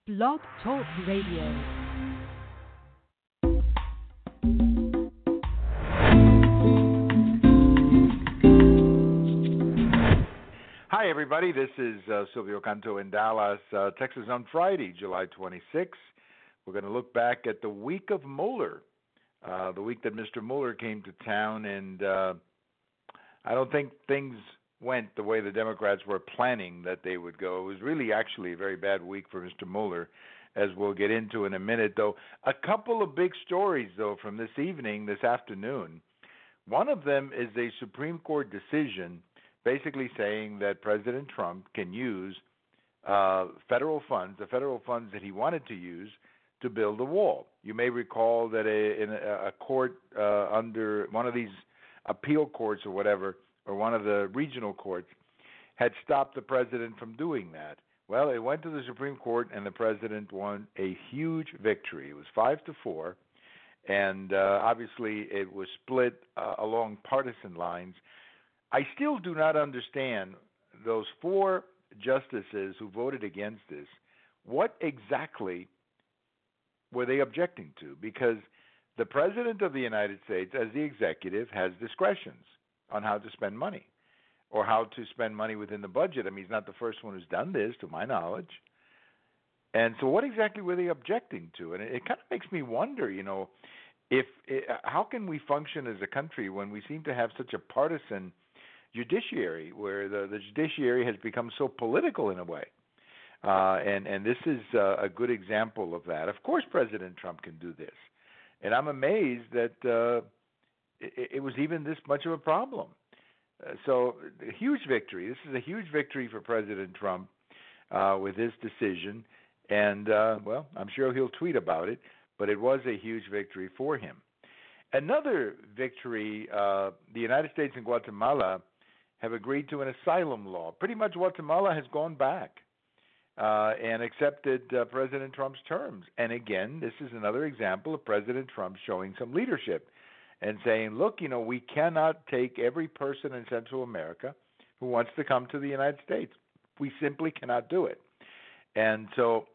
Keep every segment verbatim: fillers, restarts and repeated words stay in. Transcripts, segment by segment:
Blog Talk Radio. Hi, everybody. This is uh, Silvio Canto in Dallas, uh, Texas on Friday, July twenty-sixth. We're going to look back at the week of Mueller, uh, the week that Mister Mueller came to town, and uh, I don't think things went the way the Democrats were planning that they would go. It was really actually a very bad week for Mister Mueller, as we'll get into in a minute, though. A couple of big stories, though, from this evening, this afternoon. One of them is a Supreme Court decision basically saying that President Trump can use uh, federal funds, the federal funds that he wanted to use, to build a wall. You may recall that a, in a, a court uh, under one of these appeal courts or whatever, or one of the regional courts, had stopped the president from doing that. Well, it went to the Supreme Court, and the president won a huge victory. It was five to four, and uh, obviously it was split uh, along partisan lines. I still do not understand those four justices who voted against this. What exactly were they objecting to? Because the President of the United States, as the executive, has discretions on how to spend money or how to spend money within the budget. I mean, he's not the first one who's done this, to my knowledge. And so what exactly were they objecting to? And it, it kind of makes me wonder, you know, if it, how can we function as a country when we seem to have such a partisan judiciary, where the, the judiciary has become so political in a way. Uh, and, and this is uh, a good example of that. Of course President Trump can do this. And I'm amazed that uh, it, it was even this much of a problem. Uh, so a huge victory. This is a huge victory for President Trump uh, with this decision. And, uh, well, I'm sure he'll tweet about it, but it was a huge victory for him. Another victory, uh, the United States and Guatemala have agreed to an asylum law. Pretty much Guatemala has gone back uh, and accepted uh, President Trump's terms. And again, this is another example of President Trump showing some leadership and saying, look, you know, we cannot take every person in Central America who wants to come to the United States. We simply cannot do it. And so,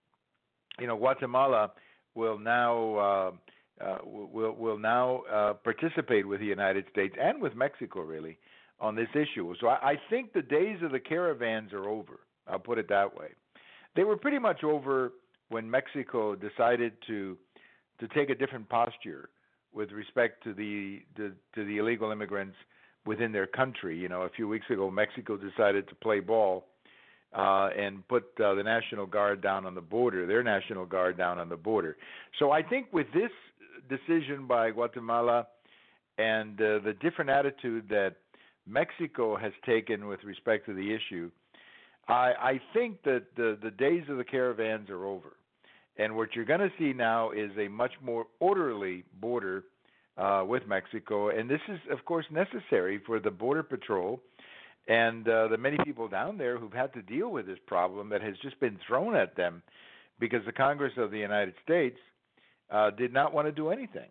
you know, Guatemala will now uh, uh, will will now uh, participate with the United States and with Mexico, really, on this issue. So I, I think the days of the caravans are over. I'll put it that way. They were pretty much over when Mexico decided to to take a different posture with respect to the to, to the illegal immigrants within their country. You know, a few weeks ago, Mexico decided to play ball uh, and put uh, the National Guard down on the border, their National Guard down on the border. So I think with this decision by Guatemala and uh, the different attitude that Mexico has taken with respect to the issue, I, I think that the, the days of the caravans are over. And what you're going to see now is a much more orderly border uh, with Mexico. And this is, of course, necessary for the Border Patrol and uh, the many people down there who've had to deal with this problem that has just been thrown at them because the Congress of the United States uh, did not want to do anything.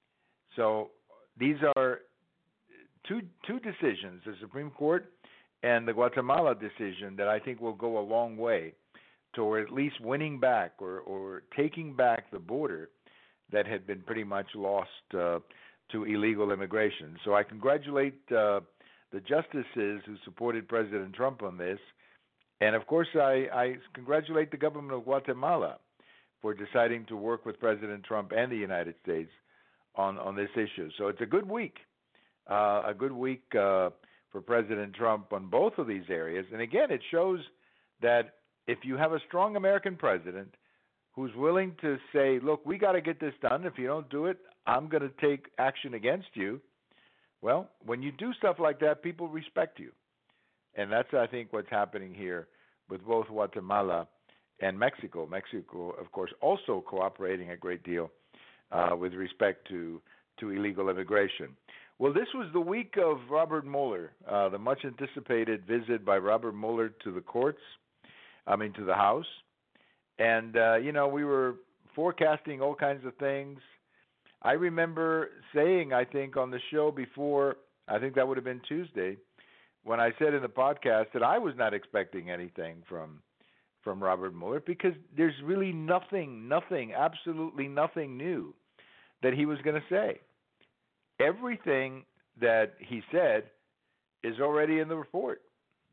So these are Two two decisions, the Supreme Court and the Guatemala decision, that I think will go a long way toward at least winning back or, or taking back the border that had been pretty much lost uh, to illegal immigration. So I congratulate uh, the justices who supported President Trump on this. And, of course, I, I congratulate the government of Guatemala for deciding to work with President Trump and the United States on, on this issue. So it's a good week. Uh, a good week uh, for President Trump on both of these areas. And again, it shows that if you have a strong American president who's willing to say, look, we got to get this done. If you don't do it, I'm going to take action against you. Well, when you do stuff like that, people respect you. And that's, I think, what's happening here with both Guatemala and Mexico. Mexico, of course, also cooperating a great deal uh, with respect to, to illegal immigration. Well, this was the week of Robert Mueller, uh, the much-anticipated visit by Robert Mueller to the courts, I mean to the House. And, uh, you know, we were forecasting all kinds of things. I remember saying, I think, on the show before, I think that would have been Tuesday, when I said in the podcast that I was not expecting anything from from Robert Mueller because there's really nothing, nothing, absolutely nothing new that he was going to say. Everything that he said is already in the report.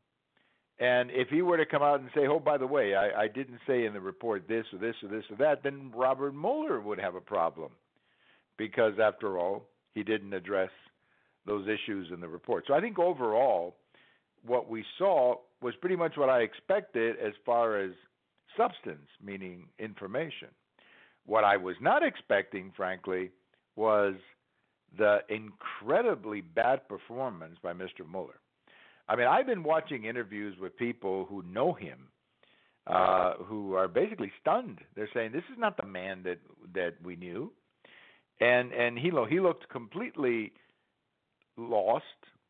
And if he were to come out and say, oh, by the way, I, I didn't say in the report this or this or this or that, then Robert Mueller would have a problem because, after all, he didn't address those issues in the report. So I think overall what we saw was pretty much what I expected as far as substance, meaning information. What I was not expecting, frankly, was the incredibly bad performance by Mister Mueller. I mean, I've been watching interviews with people who know him, uh, who are basically stunned. They're saying, this is not the man that that we knew. And and he, he looked completely lost.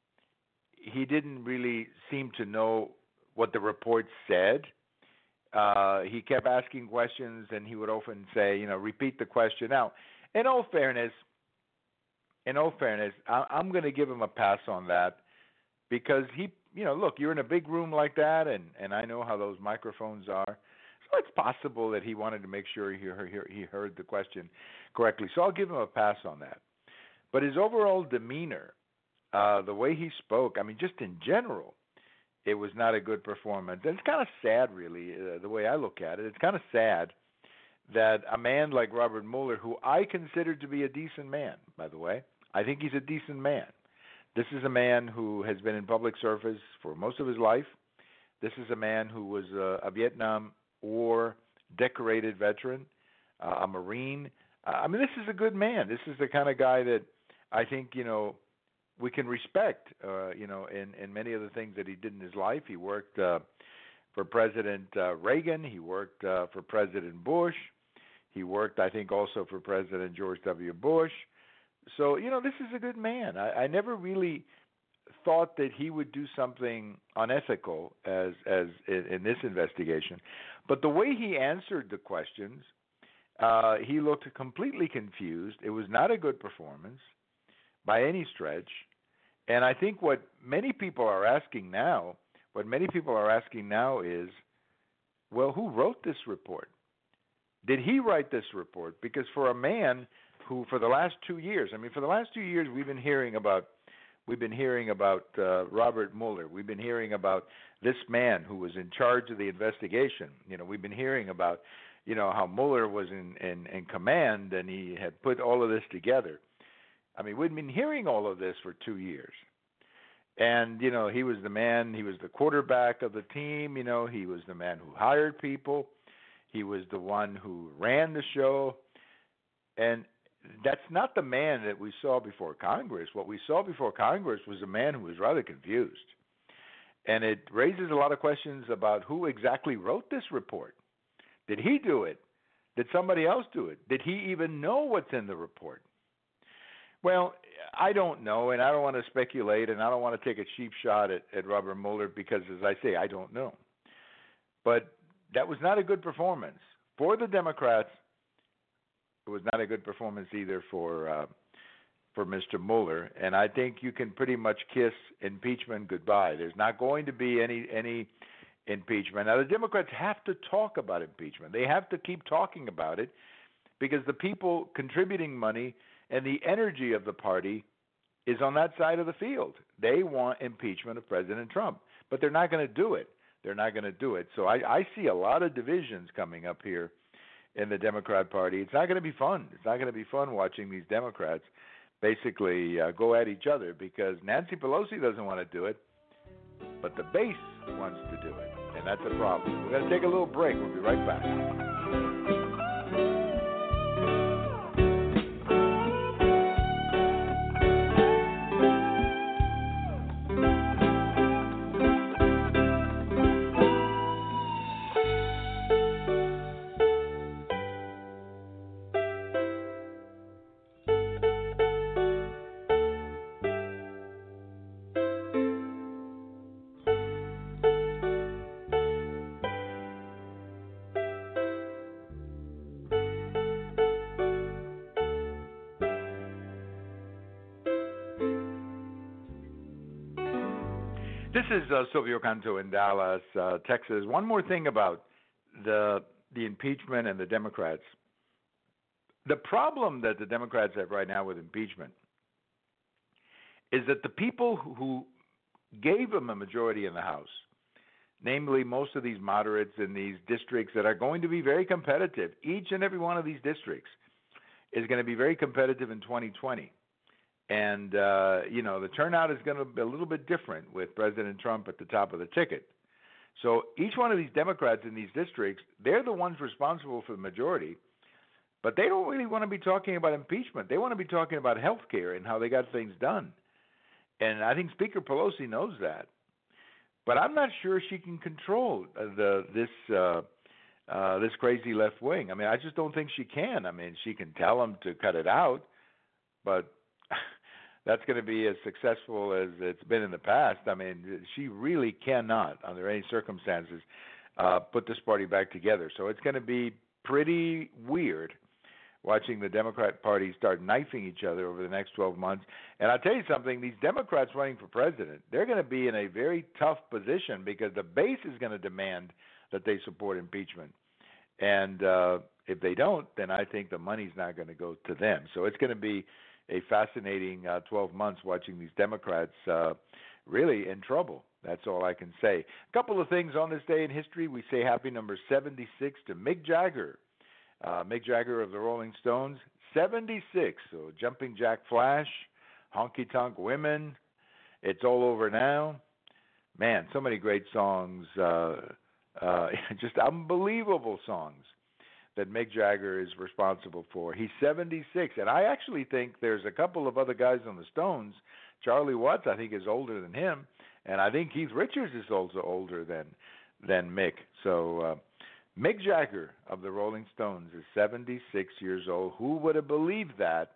He didn't really seem to know what the report said. Uh, he kept asking questions, and he would often say, you know, repeat the question. Now, in all fairness, in all fairness, I, I'm going to give him a pass on that because he, you know, look, you're in a big room like that, and, and I know how those microphones are. So it's possible that he wanted to make sure he heard, he heard the question correctly. So I'll give him a pass on that. But his overall demeanor, uh, the way he spoke, I mean, just in general, it was not a good performance. And it's kind of sad, really, uh, the way I look at it. It's kind of sad that a man like Robert Mueller, who I consider to be a decent man, by the way, I think he's a decent man. This is a man who has been in public service for most of his life. This is a man who was a, a Vietnam War decorated veteran, uh, a Marine. Uh, I mean, this is a good man. This is the kind of guy that I think, you know, we can respect, uh, you know, in, in many of the things that he did in his life. He worked uh, for President uh, Reagan. He worked uh, for President Bush. He worked, I think, also for President George W. Bush. So, you know, this is a good man. I, I never really thought that he would do something unethical as as in, in this investigation. But the way he answered the questions, uh, he looked completely confused. It was not a good performance by any stretch. And I think what many people are asking now, what many people are asking now is, well, who wrote this report? Did he write this report? Because for a man who, for the last two years, I mean, for the last two years, we've been hearing about, we've been hearing about uh, Robert Mueller. We've been hearing about this man who was in charge of the investigation. You know, we've been hearing about, you know, how Mueller was in, in, in command and he had put all of this together. I mean, we've been hearing all of this for two years. And, you know, he was the man, he was the quarterback of the team, you know, he was the man who hired people. He was the one who ran the show. And that's not the man that we saw before Congress. What we saw before Congress was a man who was rather confused. And it raises a lot of questions about who exactly wrote this report. Did he do it? Did somebody else do it? Did he even know what's in the report? Well, I don't know, and I don't want to speculate, and I don't want to take a cheap shot at, at Robert Mueller because, as I say, I don't know. But that was not a good performance. For the Democrats, it was not a good performance either for uh, for Mister Mueller, and I think you can pretty much kiss impeachment goodbye. There's not going to be any any impeachment. Now, the Democrats have to talk about impeachment. They have to keep talking about it because the people contributing money and the energy of the party is on that side of the field. They want impeachment of President Trump, but they're not going to do it. They're not going to do it. So I, I see a lot of divisions coming up here in the Democrat Party. It's not going to be fun. It's not going to be fun watching these Democrats basically uh, go at each other because Nancy Pelosi doesn't want to do it, but the base wants to do it, and that's a problem. We're going to take a little break. We'll be right back. This is uh, Silvio Canto in Dallas, uh, Texas. One more thing about the the impeachment and the Democrats. The problem that the Democrats have right now with impeachment is that the people who gave them a majority in the House, namely most of these moderates in these districts that are going to be very competitive, each and every one of these districts is going to be very competitive in twenty twenty. And, uh, you know, the turnout is going to be a little bit different with President Trump at the top of the ticket. So each one of these Democrats in these districts, they're the ones responsible for the majority, but they don't really want to be talking about impeachment. They want to be talking about health care and how they got things done. And I think Speaker Pelosi knows that. But I'm not sure she can control the this uh, uh, this crazy left wing. I mean, I just don't think she can. I mean, she can tell them to cut it out, but that's going to be as successful as it's been in the past. I mean, she really cannot, under any circumstances, uh, put this party back together. So it's going to be pretty weird watching the Democrat Party start knifing each other over the next twelve months. And I'll tell you something, these Democrats running for president, they're going to be in a very tough position because the base is going to demand that they support impeachment. And uh, if they don't, then I think the money's not going to go to them. So it's going to be a fascinating uh, twelve months watching these Democrats uh, really in trouble. That's all I can say. A couple of things on this day in history. We say happy number seventy-six to Mick Jagger. Uh, Mick Jagger of the Rolling Stones, seventy-six. So Jumping Jack Flash, Honky Tonk Women, It's All Over Now. Man, so many great songs, uh, uh, just unbelievable songs that Mick Jagger is responsible for. He's seventy-six, and I actually think there's a couple of other guys on the Stones. Charlie Watts, I think, is older than him, and I think Keith Richards is also older than than Mick. So uh, Mick Jagger of the Rolling Stones is seventy-six years old. Who would have believed that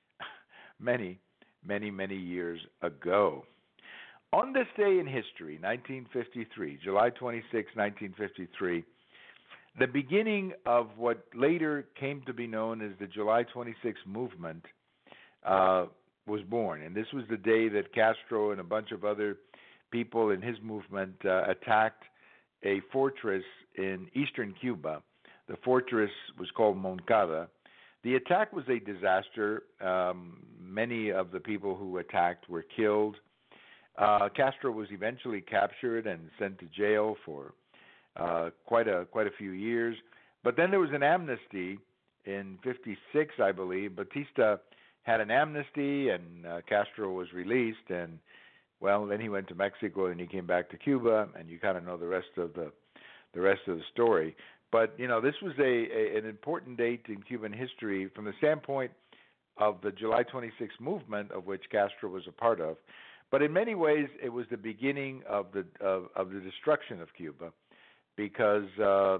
many, many, many years ago? On this day in history, nineteen fifty-three, July twenty-sixth, nineteen fifty-three, the beginning of what later came to be known as the July twenty-sixth movement uh, was born. And this was the day that Castro and a bunch of other people in his movement uh, attacked a fortress in eastern Cuba. The fortress was called Moncada. The attack was a disaster. Um, many of the people who attacked were killed. Uh, Castro was eventually captured and sent to jail for uh, quite a quite a few years. But then there was an amnesty in fifty-six, I believe. Batista had an amnesty, and uh, Castro was released. And well, then he went to Mexico, and he came back to Cuba, and you kind of know the rest of the the rest of the story. But you know, this was a, a an important date in Cuban history from the standpoint of the July twenty-sixth movement, of which Castro was a part of. But in many ways, it was the beginning of the of, of the destruction of Cuba, because uh,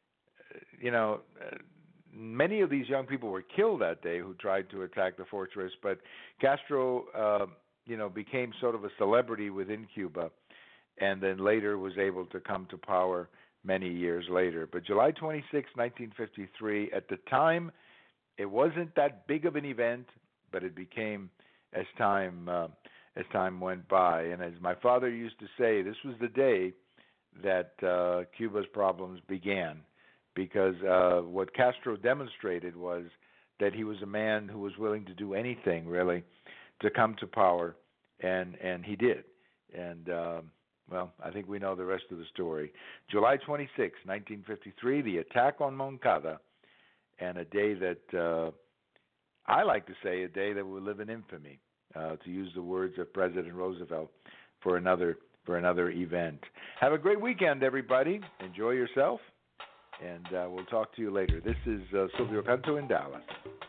you know many of these young people were killed that day who tried to attack the fortress. But Castro, uh, you know, became sort of a celebrity within Cuba, and then later was able to come to power many years later. But July twenty-sixth, nineteen fifty-three, at the time, it wasn't that big of an event, but it became as time uh, as time went by. And as my father used to say, this was the day that uh, Cuba's problems began, because uh, what Castro demonstrated was that he was a man who was willing to do anything, really, to come to power, and, and he did. And, uh, well, I think we know the rest of the story. July twenty-sixth, nineteen fifty-three, the attack on Moncada, and a day that uh, I like to say a day that will live in infamy, uh, to use the words of President Roosevelt, for another for another event. Have a great weekend, everybody. Enjoy yourself, and uh, we'll talk to you later. This is uh, Silvio Canto in Dallas.